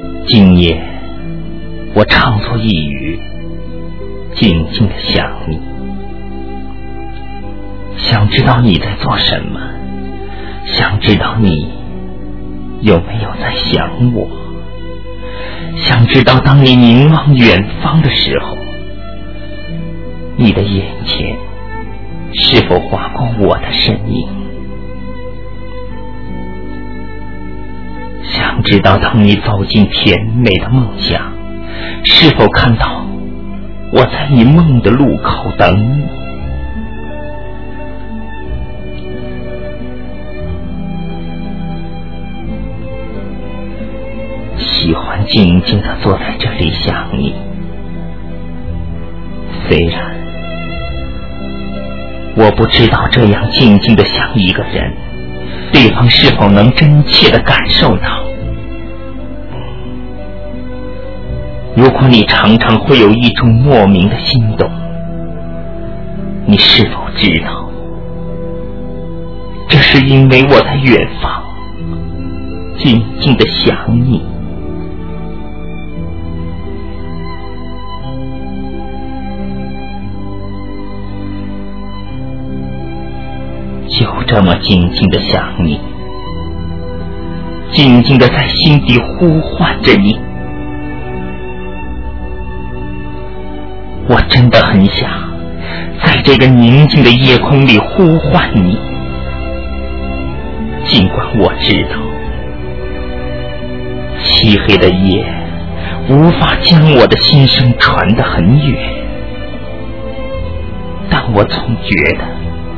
今夜我唱作一语，静静地想你，想知道你在做什么，想知道你有没有在想我，想知道当你凝望远方的时候，你的眼前是否划过我的身影，想知道当你走进甜美的梦乡，是否看到我在你梦的路口等你。喜欢静静地坐在这里想你，虽然我不知道这样静静地想一个人，对方是否能真切地感受到。如果你常常会有一种莫名的心动，你是否知道，这是因为我在远方静静地想你。就这么静静地想你，静静地在心底呼唤着你。我真的很想在这个宁静的夜空里呼唤你，尽管我知道漆黑的夜无法将我的心声传得很远，但我总觉得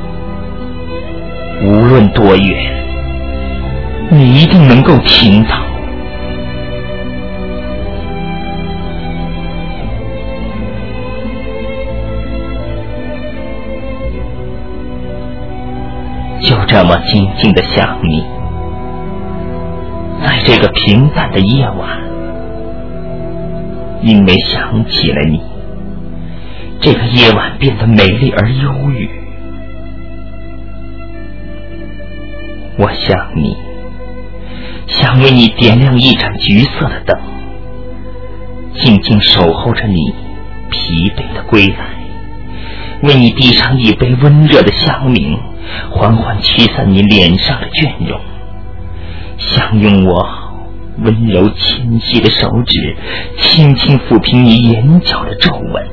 无论多远，你一定能够听到。就这么静静地想你，在这个平淡的夜晚，因为想起了你，这个夜晚变得美丽而忧郁。我想你，想为你点亮一盏橘色的灯，静静守候着你疲惫的归来，为你递上一杯温热的香茗，缓缓驱散你脸上的倦容，想用我温柔纤细的手指轻轻抚平你眼角的皱纹，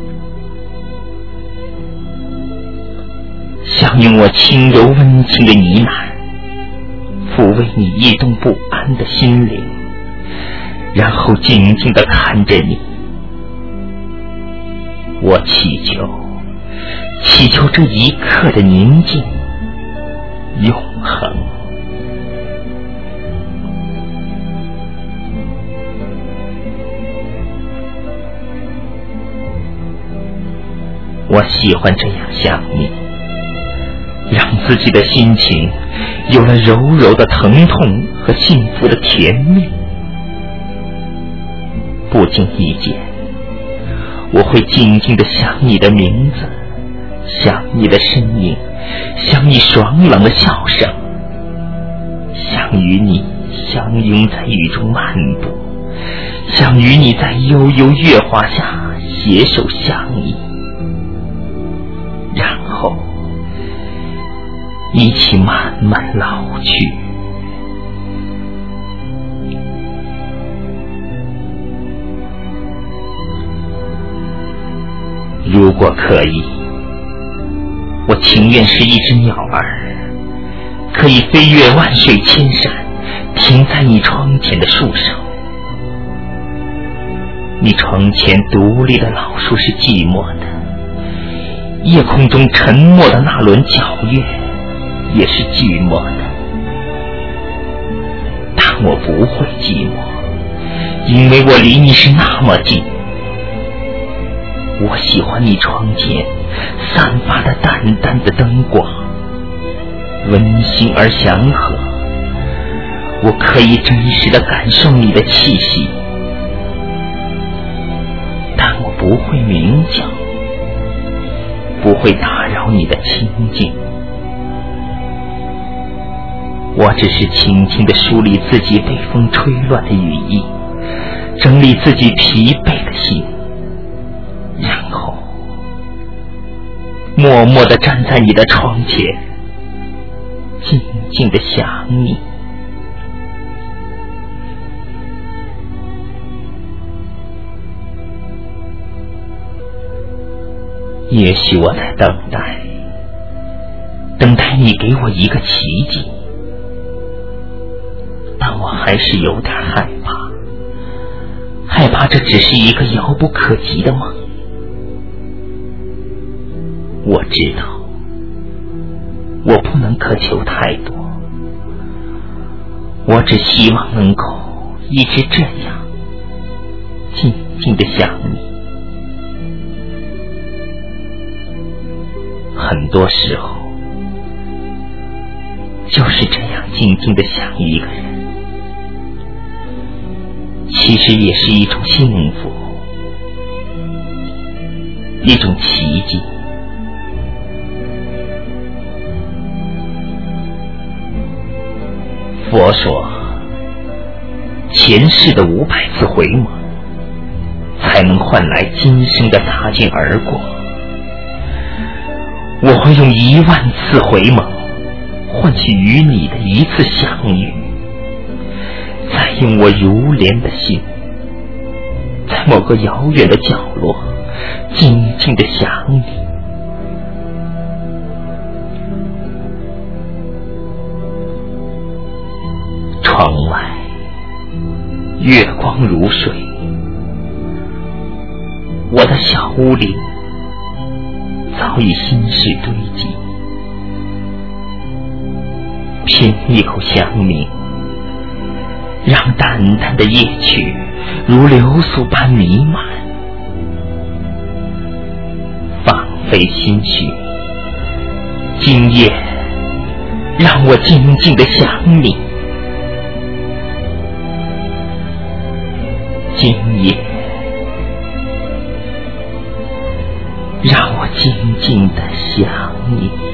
想用我轻柔温情的呢喃抚慰你异动不安的心灵，然后静静地看着你。我祈求这一刻的宁静永恒。我喜欢这样想你，让自己的心情有了柔柔的疼痛和幸福的甜蜜。不经意间，我会静静地想你的名字，想你的身影，想你爽朗的笑声，想与你相拥在雨中漫步，想与你在悠悠月华下携手相依，然后一起慢慢老去。如果可以，我情愿是一只鸟儿，可以飞越万水千山，停在你窗前的树上。你窗前独立的老树是寂寞的，夜空中沉默的那轮皎月也是寂寞的，但我不会寂寞，因为我离你是那么近。我喜欢你窗前散发的淡淡的灯光，温馨而祥和，我可以真实地感受你的气息，但我不会鸣叫，不会打扰你的清静。我只是轻轻地梳理自己被风吹乱的羽翼， 整理自己疲惫的心，然后默默地站在你的窗前，静静地想你。也许我在等待你给我一个奇迹，但我还是有点害怕这只是一个遥不可及的梦。我知道我不能苛求太多，我只希望能够一直这样静静地想你。很多时候就是这样静静地想一个人，其实也是一种幸福，一种奇迹。佛说，前世的500次回眸，才能换来今生的擦肩而过。我会用10000次回眸，换取与你的一次相遇，再用我如莲的心，在某个遥远的角落，静静地想你。窗外月光如水，我的小屋里早已心事堆积，品一口香茗，让淡淡的夜曲如流苏般弥漫，放飞心绪。今夜让我静静地想你，今夜让我静静地想你。